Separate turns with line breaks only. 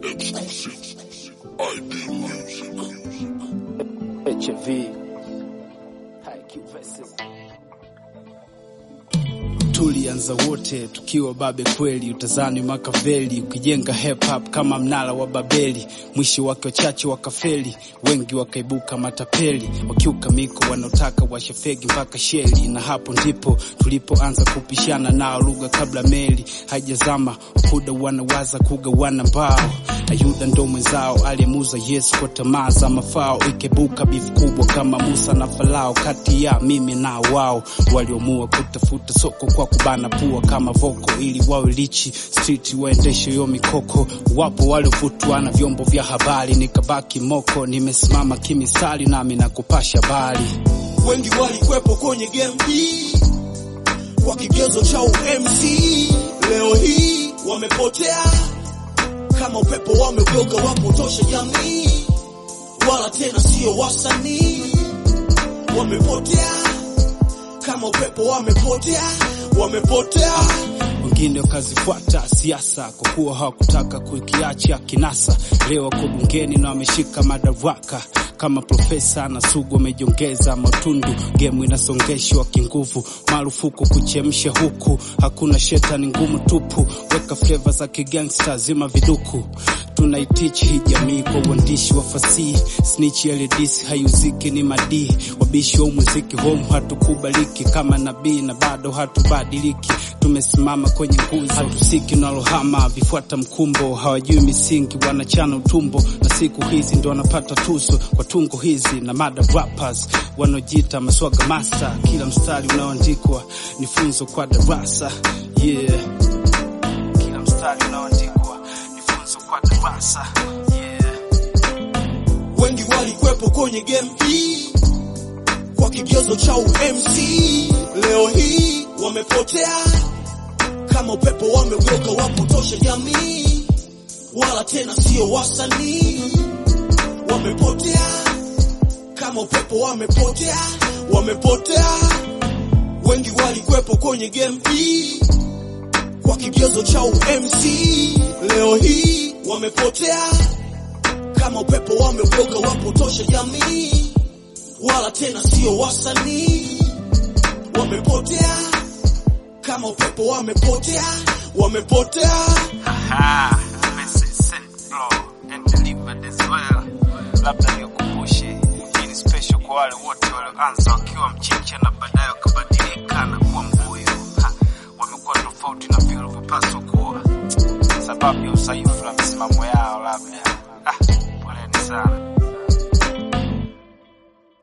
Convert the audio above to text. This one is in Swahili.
HV tulianza wote tukiwa babe kweli, utazani Makaveli ukijenga hip hop kama mnara wa Babeli, mwisho wake wachache wakafeli, wengi wakaibuka matapeli, wakiuka miko wanaotaka washefegi mpaka sheli, na hapo ndipo tulipoanza kupishana nao lugha kabla meli haijazama, ukuda wanawaza kugawana mbao, na Yuda ndo mwenzao aliyemuza Yesu kwa tamaa za mafao, ikebuka bifu kubwa kama Musa na Farao, kati ya mimi na wao waliomua kutafuta soko kwa kubana pua kama voko ili wawe lichi street waendeshe yo mikoko, wapo waliovutwa na vyombo vya habari, nikabaki moko nimesimama kimisali nami nakupasha bali.
Wengi walikwepo kwenye game hii kwa kigezo cha MC, leo hii wamepotea kama upepo, wamegeuka wapotosha jamii, wala tena sio wasanii. Wamepotea kama upepo, wamepotea.
Wengine wakazifuata siasa kwa kuwa hawakutaka kukiacha kinasa, leo wako bungeni na wameshika madaraka kama profesa na Sugu wamejongeza matundu, game inasongeshwa kinguvu, marufuku kuchemsha huku, hakuna shetani ngumu tupu, weka flavor za kigangster zima viduku, tunaitichi hii jamii kwa uandishi wa fasihi, snitch LDC hayuziki ni madii, wabishi wa muziki home hatukubaliki kama nabii na bado hatubadiliki, tumesimama kwenye nguzo, hatusiki nalohama vifuata mkumbo, hawajui misingi wanachana utumbo, na siku hizi ndo wanapata tuzo kwa tungo hizi, na mada rappers wanaojiita maswaga master, kila mstari unaoandikwa ni funzo kwa darasa, yeah, kila mstari unaoandikwa ni funzo kwa darasa, yeah.
Wengi walikwepo kwenye game hii kwa kigezo cha MC, leo hii wamepotea kama upepo, wamegeuka wapotosha jamii, wala tena sio wasanii. Wamepotea kama upepo, wamepotea. Wengi walikwepo kwenye game hii kwa kigezo cha MC, leo hii wamepotea kama upepo, wamegeuka wapotosha jamii, wala tena sio wasanii. Wamepotea kama upepo, wamepotea.
Haha, message sent flow and delivered as well. Labda nikukumbushe, hii ni special kwa wale wote walioanza wakiwa mchicha na baadaye wakabadilika na kuwa mbuyu. Wamekuwa tofauti na vile walivyopaswa kuwa, sababu ya usaifu na misimamo yao labda.